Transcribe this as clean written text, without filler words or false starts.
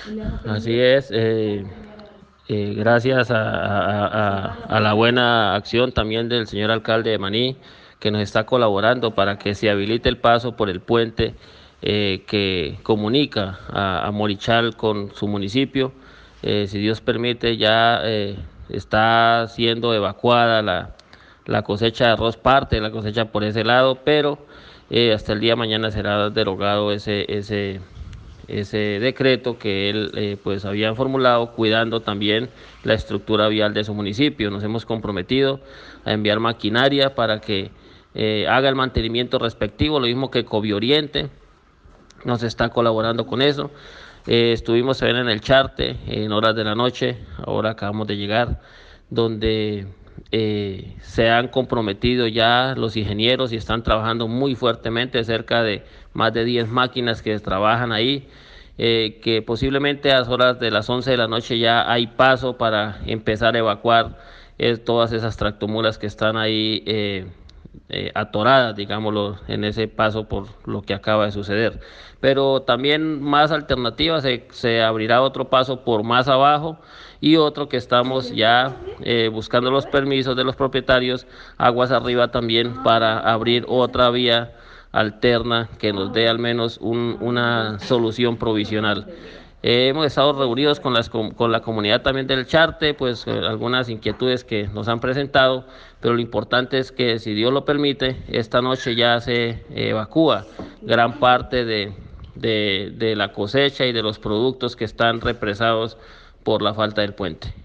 Así es, gracias a la buena acción también del señor alcalde de Maní, que nos está colaborando para que se habilite el paso por el puente que comunica a Morichal con su municipio. Si Dios permite, ya está siendo evacuada la cosecha de arroz, parte de la cosecha por ese lado, pero hasta el día de mañana será derogado ese decreto que él pues había formulado, cuidando también la estructura vial de su municipio. Nos hemos comprometido a enviar maquinaria para que haga el mantenimiento respectivo, lo mismo que Covioriente nos está colaborando con eso. Estuvimos en el Charte en horas de la noche, ahora acabamos de llegar, donde se han comprometido ya los ingenieros y están trabajando muy fuertemente, cerca de más de 10 máquinas que trabajan ahí, que posiblemente a las horas de las 11 de la noche ya hay paso para empezar a evacuar todas esas tractomulas que están ahí atoradas, digámoslo, en ese paso por lo que acaba de suceder. Pero también más alternativas, se abrirá otro paso por más abajo y otro que estamos ya buscando los permisos de los propietarios aguas arriba también, para abrir otra vía alterna que nos dé al menos una solución provisional. Hemos estado reunidos con la comunidad también del Charte, pues algunas inquietudes que nos han presentado, pero lo importante es que, si Dios lo permite, esta noche ya se evacúa gran parte de la cosecha y de los productos que están represados por la falta del puente.